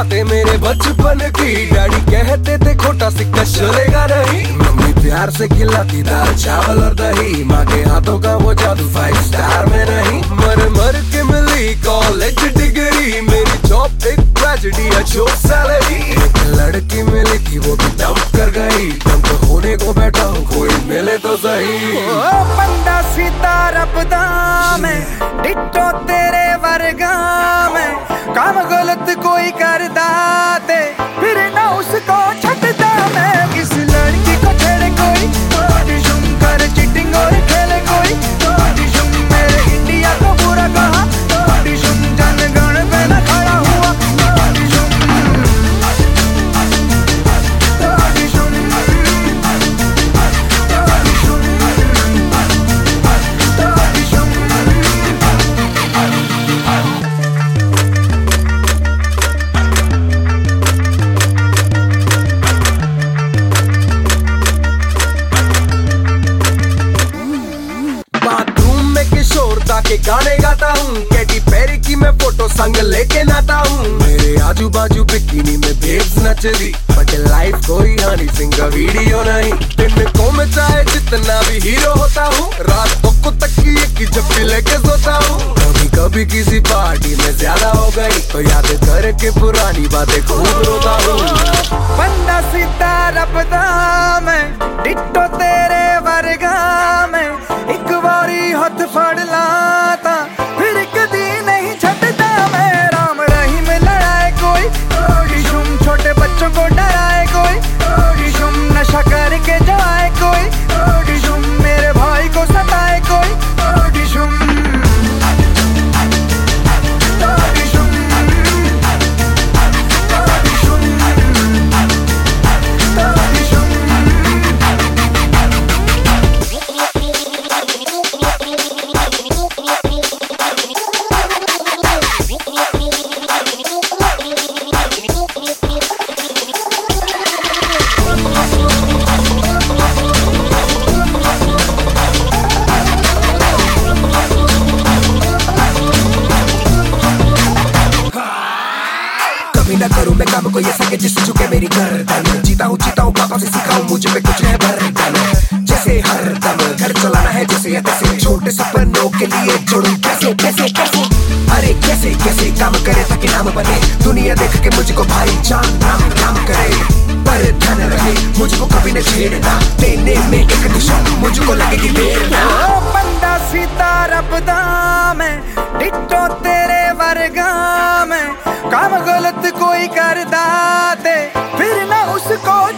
बातें मेरे बचपन की। डैडी कहते थे खोटा सिक्का चलेगा नहीं। मम्मी प्यार से खिलाती दाल चावल और दही। माँ के हाथों का वो जादू 5 स्टार में नहीं। मर मर के मिली कॉलेज डिग्री। मेरी जॉब एक ट्रेजेडी है, जो सैलरी। एक लड़की मिली थी वो भी डंप कर गई। डंप होने को बैठा हूँ, कोई मिले तो सही। बंदा सीता रबदा में डिट्टो तेरे वर्गा में। काम गलत कोई करदा ते फिर ना उसको छटदा मैं। किस लड़की को छेड़े कोई ऑडिशन कर चीटिंग और खेले कोई ऑडिशन। मेरे इंडिया को बुरा कहा ऑडिशन। जनगण पे न खड़ा हुआ ऑडिशन। के गाने गाता हूँ, कैटी पेरी की मैं फोटो संग लेके नाता हूँ। मेरे आजू बाजू बिकिनी में बेब्स नच रही, बट लाइफ कोई हनी सिंह का वीडियो नहीं। दिन को मैं चाहे जितना भी हीरो होता हूँ, रातों को तकिए की जप्पी लेके सोता हूँ। कभी कभी किसी पार्टी में ज्यादा हो गई तो याद करके पुरानी बातें खूब रोता हूँ। बंदा सीता रबदा में डिट्टो तेरे वर्गा में। एक बारी हाथ फड़ लाता फिर कदी नहीं छटता मैं। राम रहीम लड़ाए कोई ऑडिशन। छोटे बच्चों को डराए कोई ऑडिशन। नशा करके जाए कोई ऑडिशन। मेरे भाई को सताए कोई ऑडिशन। ना करूं मैं काम कोई ऐसा कि जिससे झुके मेरी गर्दन। जीता हूँ पापा से सीखा हूँ, मुझ पे कुछ है बर्डन। जैसे हर दम घर चलाना है जैसे या तैसे। छोटे सपनों के लिए जोड़ूं कैसे कैसे कैसे। अरे कैसे कैसे काम करे ताकि नाम बने। दुनिया देख के मुझको भाई जान राम राम करे। पर ध्यान रहे मुझको कभी न छेड़ना। देने में एक दिशा मुझको लगेगी देर ना। बंदा सीता रबदा में डिट्टो तेरे वर्गा में। काम गलत कोई करदा ते फिर ना उसको